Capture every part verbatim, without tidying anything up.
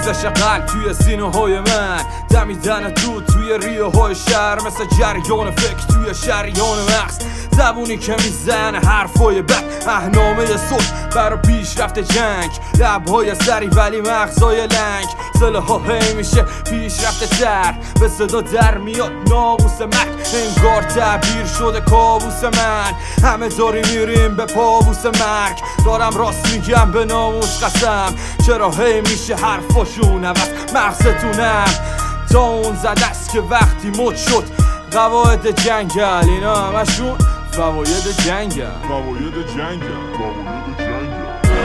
سوزش قلب توی سینه های من، دمیدن دود توی ریه های شهر، مثل جریان فکر توی شریان مغز. زبونی که میزنه حرفای بد، اهنامه صلح برا پیش رفته جنگ. لبهای سری ولی مغزای لنگ، سله ها هی میشه پیش رفته تر. به صدا در میاد ناموس مرگ، انگار تعبیر شده کابوس من. همه داری میریم به پابوس مرگ، دارم راست میگم به ناموس قسم. چرا هی میشه حرفاشون عوض مغزتونم؟ تا اون زده است که وقتی مد شد قواعد جنگل، اینا همشون فواید جنگل. فواید جنگل. فواید جنگل.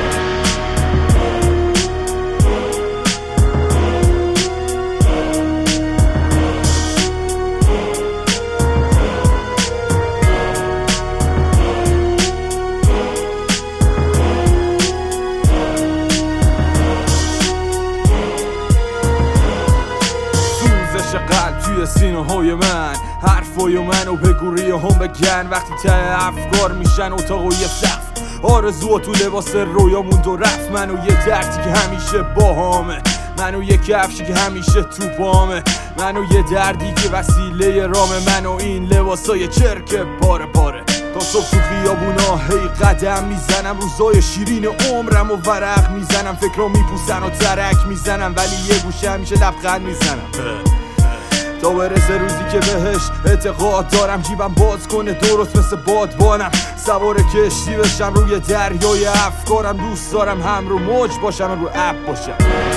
قلب توی سینه های من، حرفای منو بگو ریه هم بگن. وقتی ته افکار میشن اتاق و یه سقف، آرزوها تو لباس رویامون دو رفت. منو یه دردی که همیشه باهامه، منو یه کفشی که همیشه تو پامه، منو یه دردی که وسیله رام منو این لباسای چرک پاره پاره. تا صبح تو خیابونا هی قدم میزنم، روزای شیرین عمرم و ورق میزنم. فکرام میپوسن و ترک میزنم، ولی یه گوشه همیشه لبخند میزنم تا برسه روزی که بهش اعتقاد دارم. جیبم باز کنه درست مثل بادبانم، سوار کشتی بشم روی دریای افکارم. دوست دارم هم رو موج باشم هم رو اپ باشم.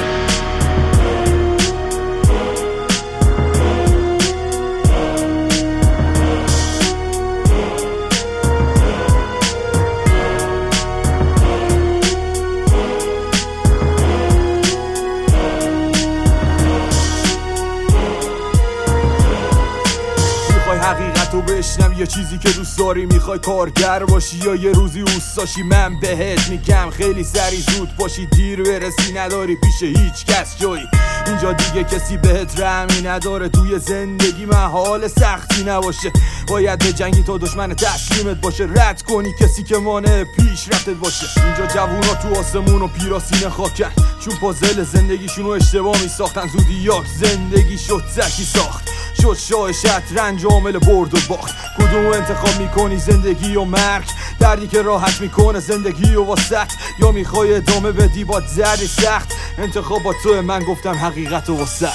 حقیقت رو بشنم، یه چیزی که دوست داری، میخوای کارگر باشی یا یه روزی اوستاشی. من بهت میگم خیلی سری زود باشی، دیر برسی نداری پیش هیچ کس جایی. اینجا دیگه کسی بهت رحمی نداره، توی زندگی محال سختی نباشه. باید به جنگی تا دشمن تسلیمت باشه، رد کنی کسی که مانع پیش رفتت باشه. اینجا جوونا تو آسمون و پیراسین خاکن، چون پازل زندگیشونو اشتباه میساختن. زودی یاک زندگی شد تکی ساخت، شد شاه شطرنج عامل برد و باخت. کدوم انتخاب میکنی، زندگی و مرگ؟ دردی که راحت میکنه زندگی و واسط، یا میخوای ادامه بدی با دردی سخت؟ انتخاب با تو، من گفتم حقیقت و واسط.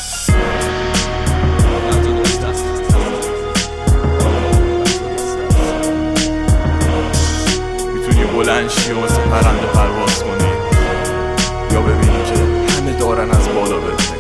میتونی بلند شی و مثل پرنده پرواز کنی، یا ببینی که همه دارن از بالا بهت